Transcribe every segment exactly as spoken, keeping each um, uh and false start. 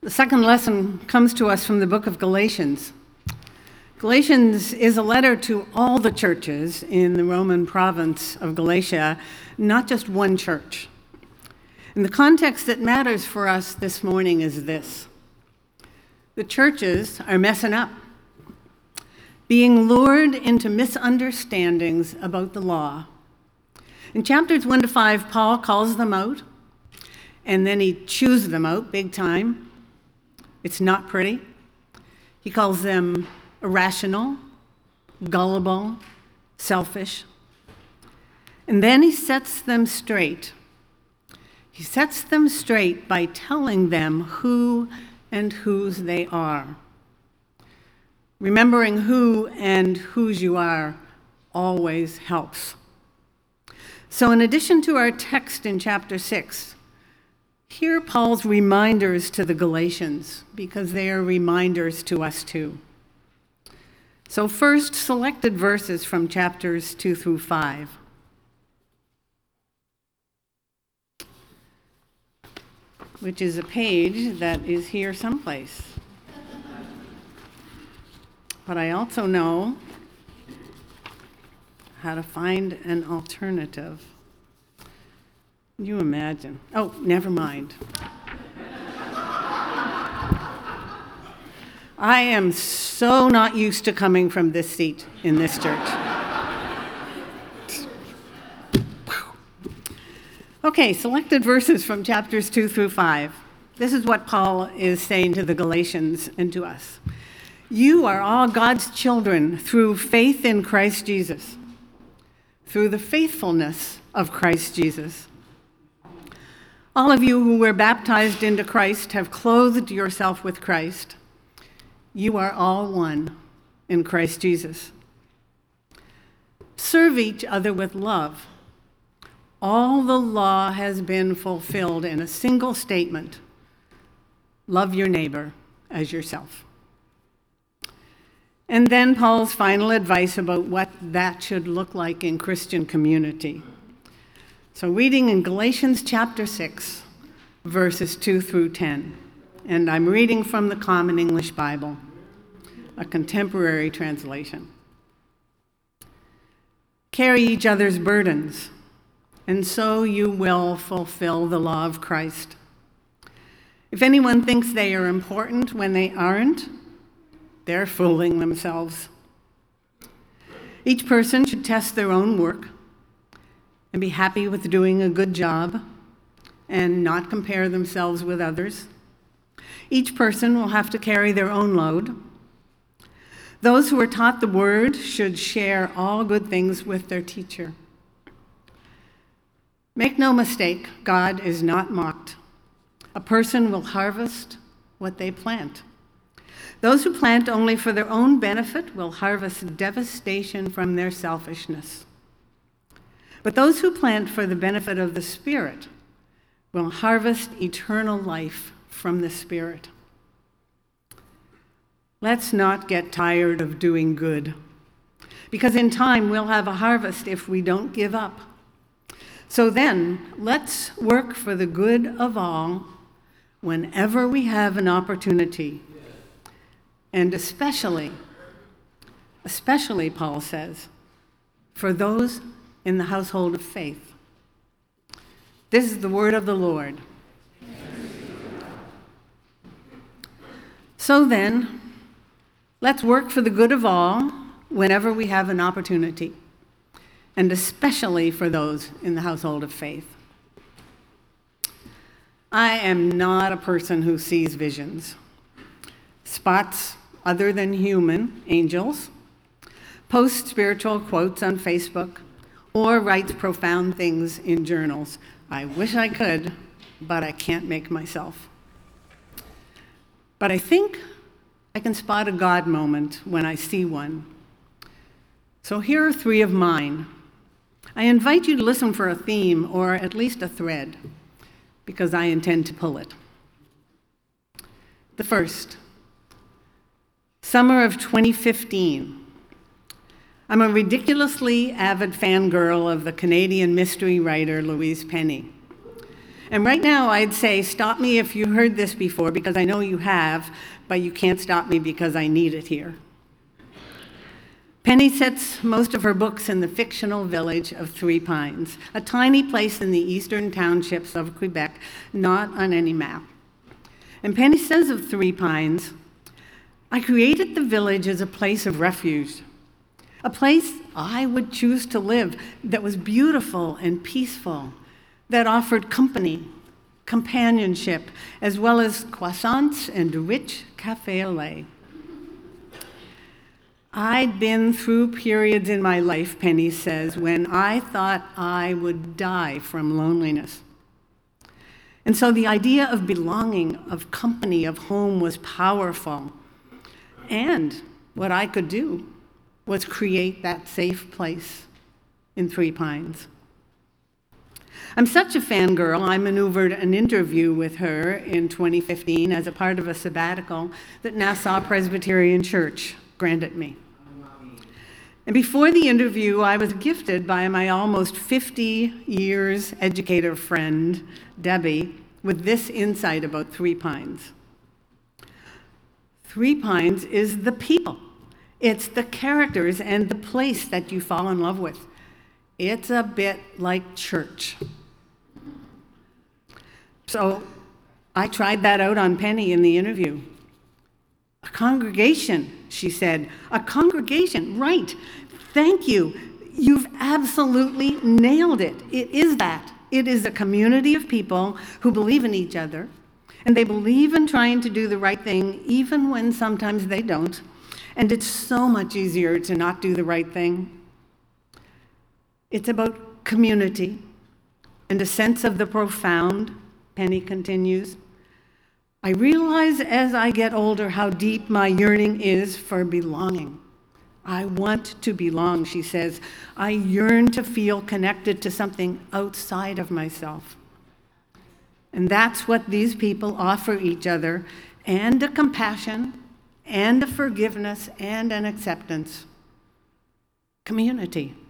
The second lesson comes to us from the book of Galatians. Galatians is a letter to all the churches in the Roman province of Galatia, not just one church. And the context that matters for us this morning is this. The churches are messing up, being lured into misunderstandings about the law. In chapters one to five, Paul calls them out, and then he chews them out big time. It's not pretty. He calls them irrational, gullible, selfish. And then he sets them straight. He sets them straight by telling them who and whose they are. Remembering who and whose you are always helps. So in addition to our text in chapter six, hear Paul's reminders to the Galatians, because they are reminders to us too. So first, selected verses from chapters two through five. Which is a page that is here someplace. But I also know how to find an alternative. You imagine. Oh, never mind. I am so not used to coming from this seat in this church. Okay, selected verses from chapters two through five. This is what Paul is saying to the Galatians and to us. You are all God's children through faith in Christ Jesus, through the faithfulness of Christ Jesus. All of you who were baptized into Christ have clothed yourself with Christ. You are all one in Christ Jesus. Serve each other with love. All the law has been fulfilled in a single statement. Love your neighbor as yourself. And then Paul's final advice about what that should look like in Christian community. So reading in Galatians chapter six, verses two through ten. And I'm reading from the Common English Bible, a contemporary translation. Carry each other's burdens, and so you will fulfill the law of Christ. If anyone thinks they are important when they aren't, they're fooling themselves. Each person should test their own work and be happy with doing a good job and not compare themselves with others. Each person will have to carry their own load. Those who are taught the word should share all good things with their teacher. Make no mistake, God is not mocked. A person will harvest what they plant. Those who plant only for their own benefit will harvest devastation from their selfishness. But those who plant for the benefit of the Spirit will harvest eternal life from the Spirit. Let's not get tired of doing good, because in time we'll have a harvest if we don't give up. So then, let's work for the good of all whenever we have an opportunity. And especially, especially, Paul says, for those in the household of faith. This is the word of the Lord. So then, let's work for the good of all whenever we have an opportunity, and especially for those in the household of faith. I am not a person who sees visions, spots other than human angels, posts spiritual quotes on Facebook, or writes profound things in journals. I wish I could, but I can't make myself. But I think I can spot a God moment when I see one. So here are three of mine. I invite you to listen for a theme, or at least a thread, because I intend to pull it. The first, summer of twenty fifteen. I'm a ridiculously avid fangirl of the Canadian mystery writer Louise Penny. And right now, I'd say, stop me if you heard this before, because I know you have, but you can't stop me because I need it here. Penny sets most of her books in the fictional village of Three Pines, a tiny place in the eastern townships of Quebec, not on any map. And Penny says of Three Pines, I created the village as a place of refuge, a place I would choose to live that was beautiful and peaceful, that offered company, companionship, as well as croissants and rich café au lait. I'd been through periods in my life, Penny says, when I thought I would die from loneliness. And so the idea of belonging, of company, of home was powerful. And what I could do was create that safe place in Three Pines. I'm such a fangirl, I maneuvered an interview with her in twenty fifteen as a part of a sabbatical that Nassau Presbyterian Church granted me. And before the interview, I was gifted by my almost fifty years educator friend, Debbie, with this insight about Three Pines. Three Pines is the people. It's the characters and the place that you fall in love with. It's a bit like church. So I tried that out on Penny in the interview. A congregation, she said. A congregation, right. Thank you. You've absolutely nailed it. It is that. It is a community of people who believe in each other, and they believe in trying to do the right thing even when sometimes they don't. And it's so much easier to not do the right thing. It's about community and a sense of the profound, Penny continues. I realize as I get older how deep my yearning is for belonging. I want to belong, she says. I yearn to feel connected to something outside of myself. And that's what these people offer each other, and a compassion, and a forgiveness, and an acceptance. Community.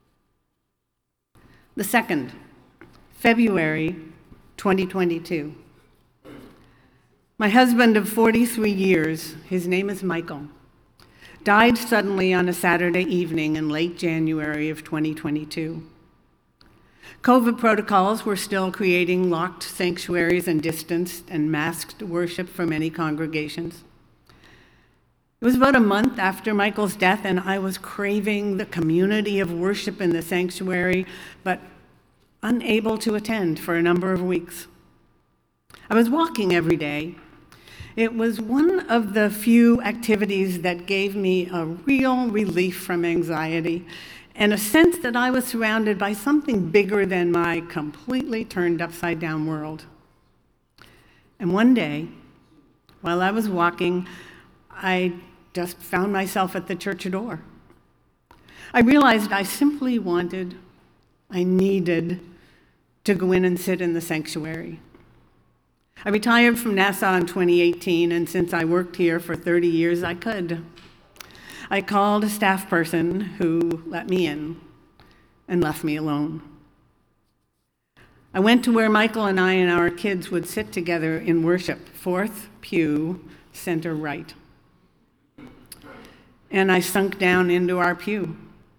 The second, February twenty twenty-two. My husband of forty-three years, his name is Michael, died suddenly on a Saturday evening in late January of twenty twenty-two. COVID protocols were still creating locked sanctuaries and distanced and masked worship for many congregations. It was about a month after Michael's death, and I was craving the community of worship in the sanctuary, but unable to attend for a number of weeks. I was walking every day. It was one of the few activities that gave me a real relief from anxiety and a sense that I was surrounded by something bigger than my completely turned upside down world. And one day, while I was walking, I just found myself at the church door. I realized I simply wanted, I needed to go in and sit in the sanctuary. I retired from Nassau in twenty eighteen, and since I worked here for thirty years, I could. I called a staff person who let me in and left me alone. I went to where Michael and I and our kids would sit together in worship, fourth pew, center right. And I sunk down into our pew.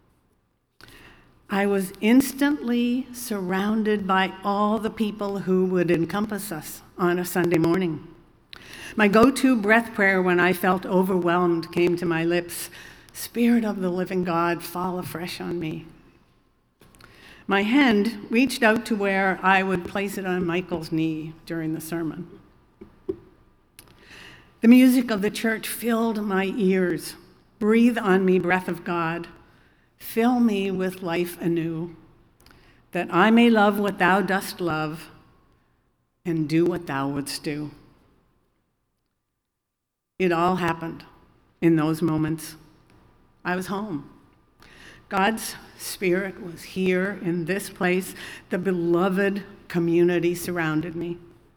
I was instantly surrounded by all the people who would encompass us on a Sunday morning. My go-to breath prayer when I felt overwhelmed came to my lips, Spirit of the living God, fall afresh on me. My hand reached out to where I would place it on Michael's knee during the sermon. The music of the church filled my ears. Breathe on me, breath of God. Fill me with life anew, that I may love what thou dost love and do what thou wouldst do. It all happened in those moments. I was home. God's Spirit was here in this place. The beloved community surrounded me.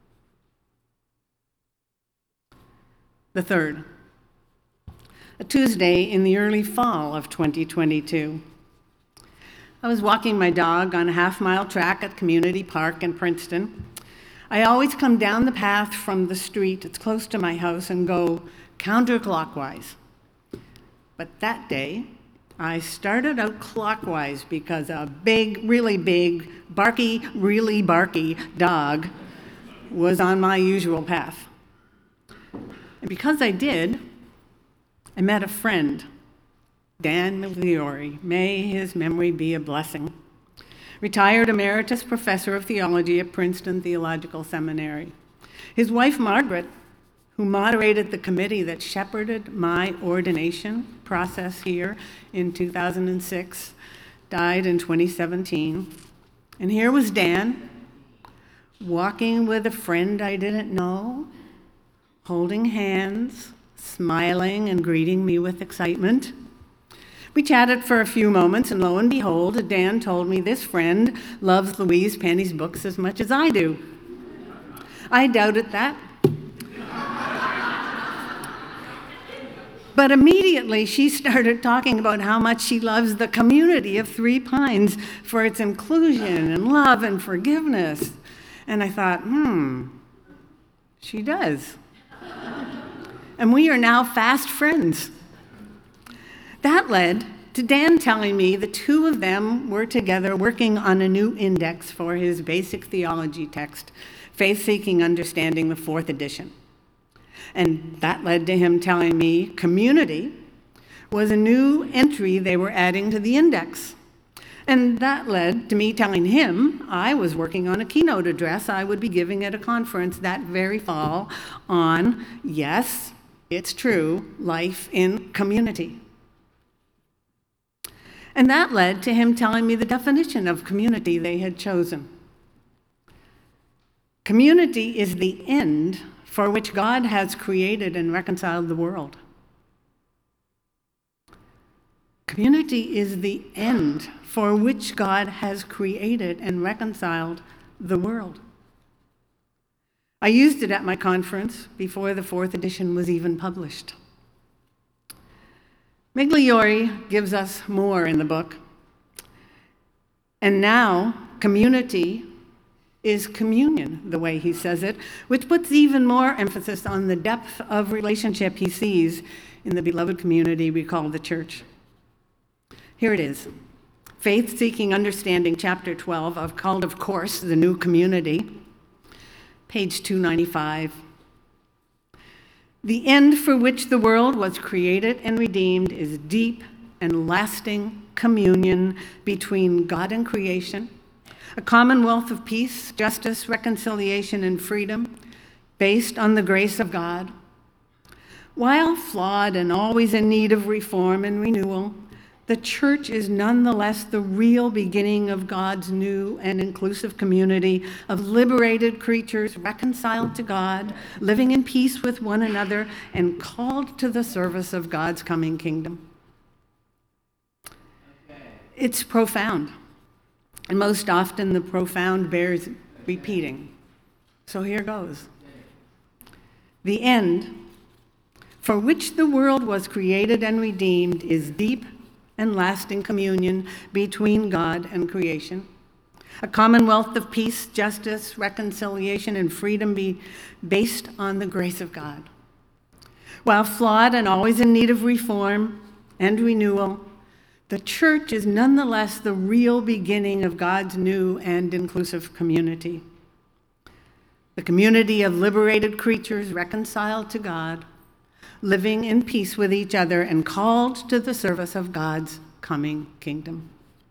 The third, a Tuesday in the early fall of twenty twenty-two. I was walking my dog on a half-mile track at Community Park in Princeton. I always come down the path from the street that's close to my house and go counterclockwise. But that day, I started out clockwise because a big, really big, barky, really barky dog was on my usual path. And because I did, I met a friend, Dan Migliori. May his memory be a blessing. Retired emeritus professor of theology at Princeton Theological Seminary. His wife, Margaret, who moderated the committee that shepherded my ordination process here in two thousand six, died in twenty seventeen. And here was Dan, walking with a friend I didn't know, holding hands, smiling and greeting me with excitement. We chatted for a few moments, and lo and behold, Dan told me this friend loves Louise Penny's books as much as I do. I doubted that. But immediately she started talking about how much she loves the community of Three Pines for its inclusion and love and forgiveness. And I thought, hmm, she does. And we are now fast friends. That led to Dan telling me the two of them were together working on a new index for his basic theology text, Faith Seeking Understanding, the fourth edition. And that led to him telling me community was a new entry they were adding to the index. And that led to me telling him I was working on a keynote address I would be giving at a conference that very fall on, yes, it's true, life in community. And that led to him telling me the definition of community they had chosen. Community is the end for which God has created and reconciled the world. Community is the end for which God has created and reconciled the world. I used it at my conference before the fourth edition was even published. Migliori gives us more in the book. And now, community is communion, the way he says it, which puts even more emphasis on the depth of relationship he sees in the beloved community we call the church. Here it is. Faith Seeking Understanding, chapter twelve, of Called of Course, the New Community, page two ninety-five. The end for which the world was created and redeemed is deep and lasting communion between God and creation, a commonwealth of peace, justice, reconciliation, and freedom based on the grace of God. While flawed and always in need of reform and renewal, the church is nonetheless the real beginning of God's new and inclusive community of liberated creatures reconciled to God, living in peace with one another, and called to the service of God's coming kingdom. Okay. It's profound, and most often the profound bears repeating. So here goes. The end for which the world was created and redeemed is deep and lasting communion between God and creation, a commonwealth of peace, justice, reconciliation, and freedom be based on the grace of God. While flawed and always in need of reform and renewal, the church is nonetheless the real beginning of God's new and inclusive community. The community of liberated creatures reconciled to God, living in peace with each other and called to the service of God's coming kingdom.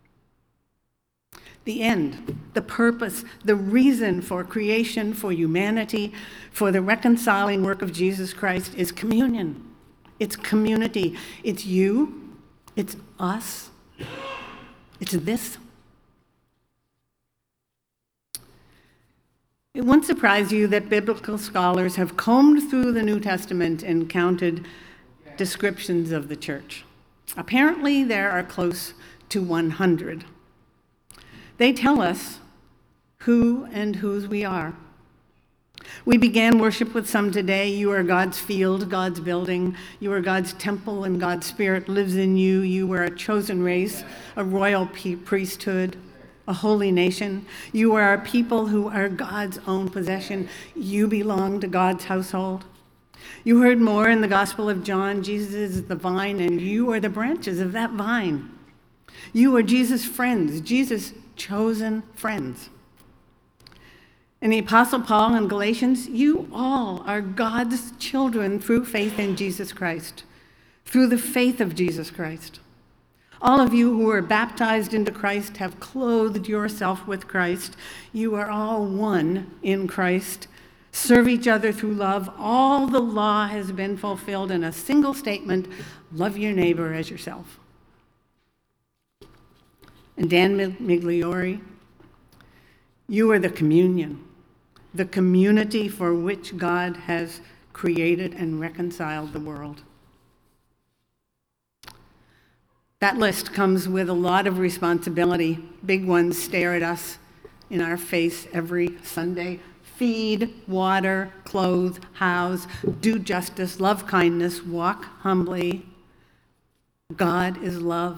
The end, the purpose, the reason for creation, for humanity, for the reconciling work of Jesus Christ is communion. It's community. It's you. It's us. It's this. It won't surprise you that biblical scholars have combed through the New Testament and counted descriptions of the church. Apparently, there are close to one hundred. They tell us who and whose we are. We began worship with some today. You are God's field, God's building. You are God's temple, and God's Spirit lives in you. You are a chosen race, a royal priesthood, a holy nation. You are a people who are God's own possession. You belong to God's household. You heard more in the Gospel of John. Jesus is the vine, and you are the branches of that vine. You are Jesus' friends, Jesus' chosen friends. And the Apostle Paul in Galatians, you all are God's children through faith in Jesus Christ, through the faith of Jesus Christ. All of you who are baptized into Christ have clothed yourself with Christ. You are all one in Christ. Serve each other through love. All the law has been fulfilled in a single statement: love your neighbor as yourself. And Dan Migliori, you are the communion, the community for which God has created and reconciled the world. That list comes with a lot of responsibility. Big ones stare at us in our face every Sunday. Feed, water, clothe, house, do justice, love kindness, walk humbly. God is love.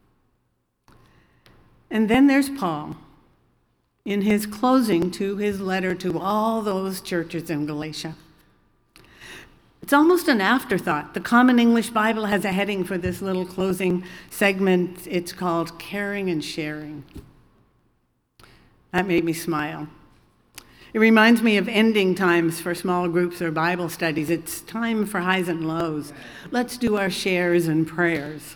And then there's Paul, in his closing to his letter to all those churches in Galatia. It's almost an afterthought. The Common English Bible has a heading for this little closing segment. It's called Caring and Sharing. That made me smile. It reminds me of ending times for small groups or Bible studies. It's time for highs and lows. Let's do our shares and prayers.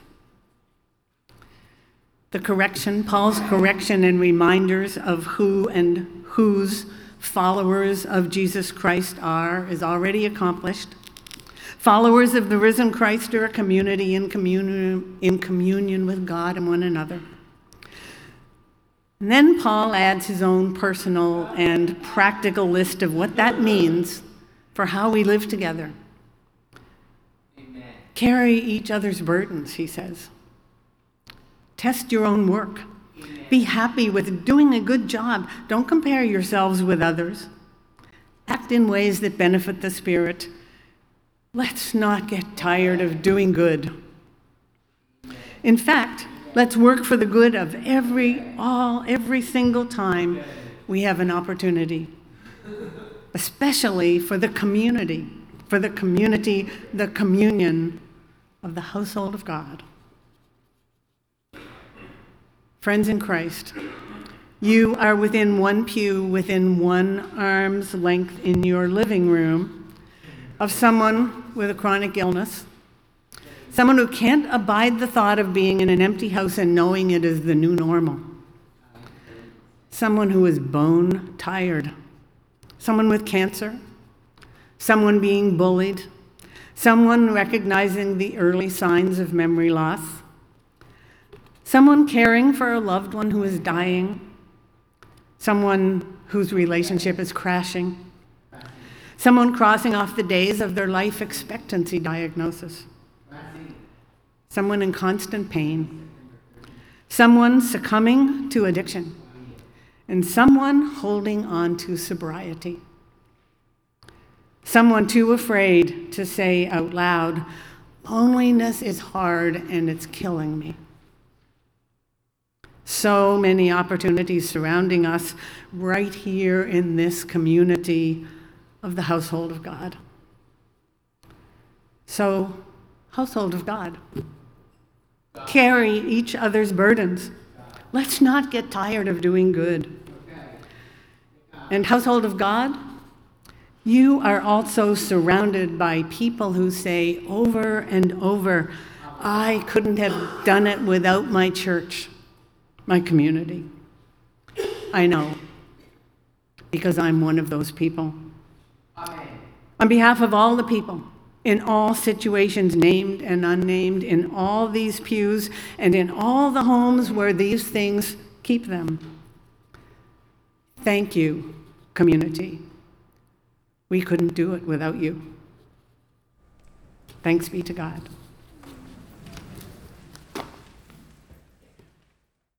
The correction, Paul's correction and reminders of who and whose followers of Jesus Christ are is already accomplished. Followers of the risen Christ are a community in communion, in communion with God and one another. And then Paul adds his own personal and practical list of what that means for how we live together. Amen. Carry each other's burdens, he says. Test your own work. Amen. Be happy with doing a good job. Don't compare yourselves with others. Act in ways that benefit the Spirit. Let's not get tired of doing good. In fact, let's work for the good of every, all, every single time we have an opportunity, especially for the community, for the community, the communion of the household of God. Friends in Christ, you are within one pew, within one arm's length in your living room of someone with a chronic illness, someone who can't abide the thought of being in an empty house and knowing it is the new normal, someone who is bone tired, someone with cancer, someone being bullied, someone recognizing the early signs of memory loss, someone caring for a loved one who is dying, someone whose relationship is crashing, someone crossing off the days of their life expectancy diagnosis, someone in constant pain, someone succumbing to addiction, and someone holding on to sobriety, someone too afraid to say out loud, "Loneliness is hard and it's killing me." So many opportunities surrounding us right here in this community of the household of God. So, household of God, carry each other's burdens. Let's not get tired of doing good. And household of God, you are also surrounded by people who say over and over, "I couldn't have done it without my church, my community." I know, because I'm one of those people. Amen. On behalf of all the people, in all situations, named and unnamed, in all these pews, and in all the homes where these things keep them, thank you, community. We couldn't do it without you. Thanks be to God.